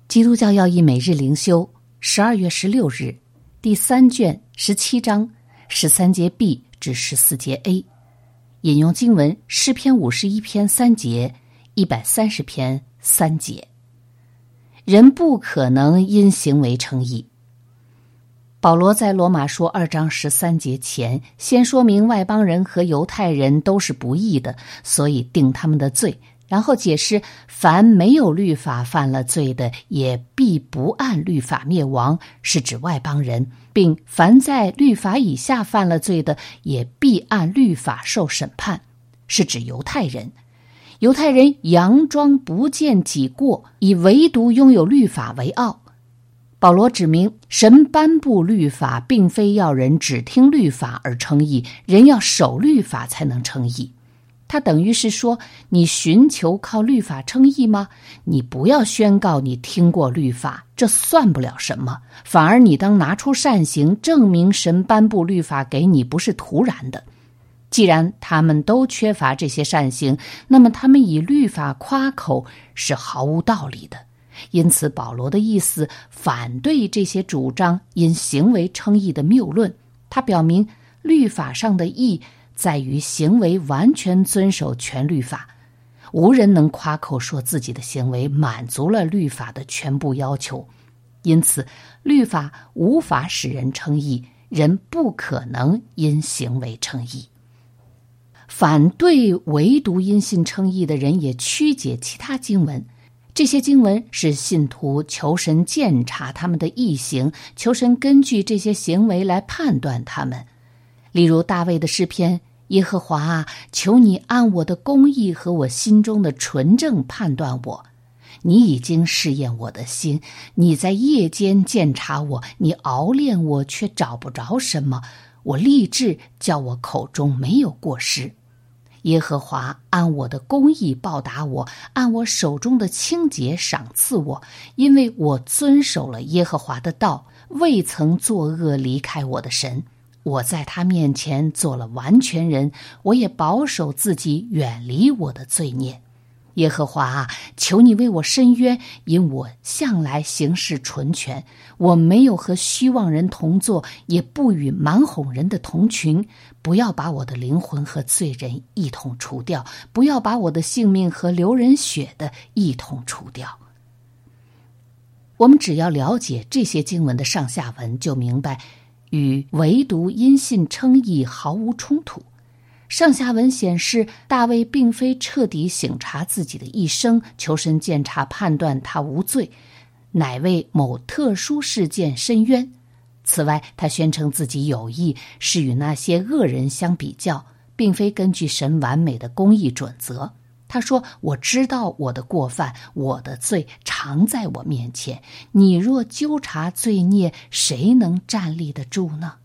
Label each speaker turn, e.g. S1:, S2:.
S1: 基督教要义每日灵修12月16日第3卷17章13节 B 至14节 A， 引用经文诗篇51篇3节130篇3节。人不可能因行为称义。保罗在罗马书2章13节前先说明外邦人和犹太人都是不义的，所以定他们的罪，然后解释凡没有律法犯了罪的，也必不按律法灭亡，是指外邦人，并凡在律法以下犯了罪的，也必按律法受审判，是指犹太人。犹太人佯装不见己过，以唯独拥有律法为傲。保罗指明，神颁布律法并非要人只听律法而称义，人要守律法才能称义。他等于是说，你寻求靠律法称义吗？你不要宣告你听过律法，这算不了什么，反而你当拿出善行，证明神颁布律法给你不是突然的。既然他们都缺乏这些善行，那么他们以律法夸口是毫无道理的。因此保罗的意思反对这些主张因行为称义的谬论。他表明律法上的义在于行为完全遵守全律法，无人能夸口说自己的行为满足了律法的全部要求，因此律法无法使人称义，人不可能因行为称义。反对唯独因信称义的人也曲解其他经文，这些经文是信徒求神鉴察他们的义行，求神根据这些行为来判断他们。例如大卫的诗篇，耶和华啊，求你按我的公义和我心中的纯正判断我。你已经试验我的心，你在夜间鉴察我，你熬炼我却找不着什么，我立志叫我口中没有过失。耶和华按我的公义报答我，按我手中的清洁赏赐我，因为我遵守了耶和华的道，未曾作恶离开我的神。我在他面前做了完全人，我也保守自己远离我的罪孽。耶和华啊，求你为我伸冤，因我向来行事纯全，我没有和虚妄人同坐，也不与蛮哄人的同群。不要把我的灵魂和罪人一同除掉，不要把我的性命和流人血的一同除掉。我们只要了解这些经文的上下文，就明白与唯独因信称义毫无冲突。上下文显示，大卫并非彻底省察自己的一生，求神鉴察判断他无罪，乃为某特殊事件申冤。此外，他宣称自己有义，是与那些恶人相比较，并非根据神完美的公义准则。他说，我知道我的过犯，我的罪常在我面前，你若纠察罪孽，谁能站立得住呢？